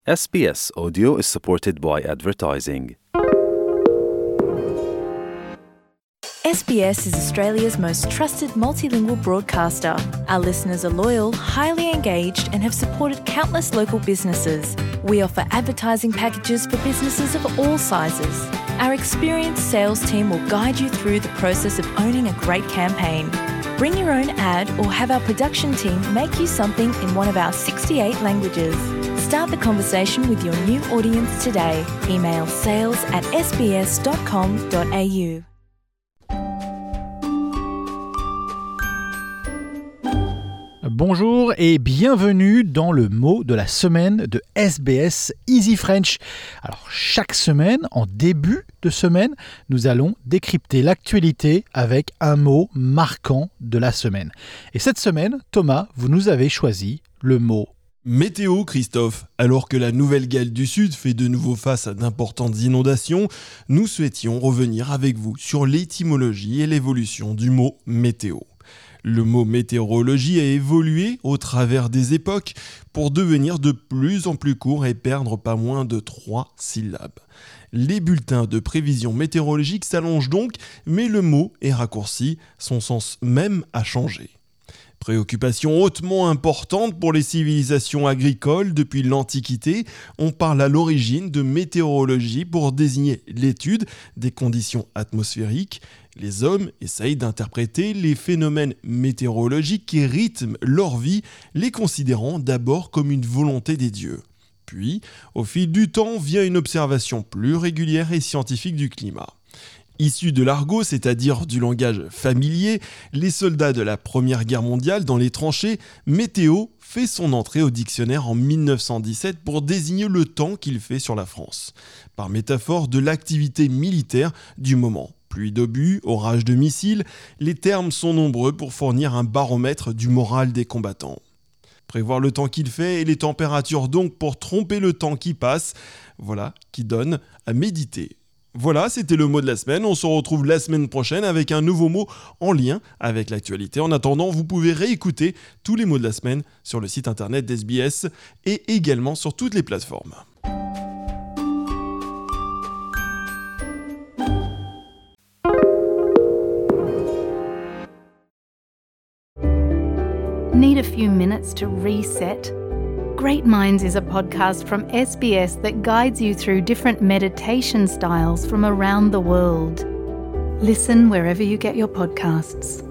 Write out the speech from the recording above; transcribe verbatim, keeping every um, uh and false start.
S B S Audio is supported by advertising. S B S is Australia's most trusted multilingual broadcaster. Our listeners are loyal, highly engaged, and have supported countless local businesses. We offer advertising packages for businesses of all sizes. Our experienced sales team will guide you through the process of owning a great campaign. Bring your own ad or have our production team make you something in one of our sixty-eight languages. Start the conversation with your new audience today. Email sales at s b s dot com dot a u. Bonjour et bienvenue dans le mot de la semaine de S B S Easy French. Alors chaque semaine, en début de semaine, nous allons décrypter l'actualité avec un mot marquant de la semaine. Et cette semaine, Thomas, vous nous avez choisi le mot météo, Christophe. Alors que la Nouvelle-Galles du Sud fait de nouveau face à d'importantes inondations, nous souhaitions revenir avec vous sur l'étymologie et l'évolution du mot météo. Le mot météorologie a évolué au travers des époques pour devenir de plus en plus court et perdre pas moins de trois syllabes. Les bulletins de prévision météorologique s'allongent donc, mais le mot est raccourci, son sens même a changé. Préoccupation hautement importante pour les civilisations agricoles depuis l'Antiquité, on parle à l'origine de météorologie pour désigner l'étude des conditions atmosphériques. Les hommes essayent d'interpréter les phénomènes météorologiques qui rythment leur vie, les considérant d'abord comme une volonté des dieux. Puis, au fil du temps, vient une observation plus régulière et scientifique du climat. Issus de l'argot, c'est-à-dire du langage familier, les soldats de la Première Guerre mondiale dans les tranchées, météo fait son entrée au dictionnaire en dix-neuf cent dix-sept pour désigner le temps qu'il fait sur la France, par métaphore de l'activité militaire du moment. Pluie d'obus, orage de missiles, les termes sont nombreux pour fournir un baromètre du moral des combattants. Prévoir le temps qu'il fait et les températures donc pour tromper le temps qui passe, voilà qui donne à méditer. Voilà, c'était le mot de la semaine. On se retrouve la semaine prochaine avec un nouveau mot en lien avec l'actualité. En attendant, vous pouvez réécouter tous les mots de la semaine sur le site internet d'S B S et également sur toutes les plateformes. Need a few minutes to reset? Great Minds is a podcast from S B S that guides you through different meditation styles from around the world. Listen wherever you get your podcasts.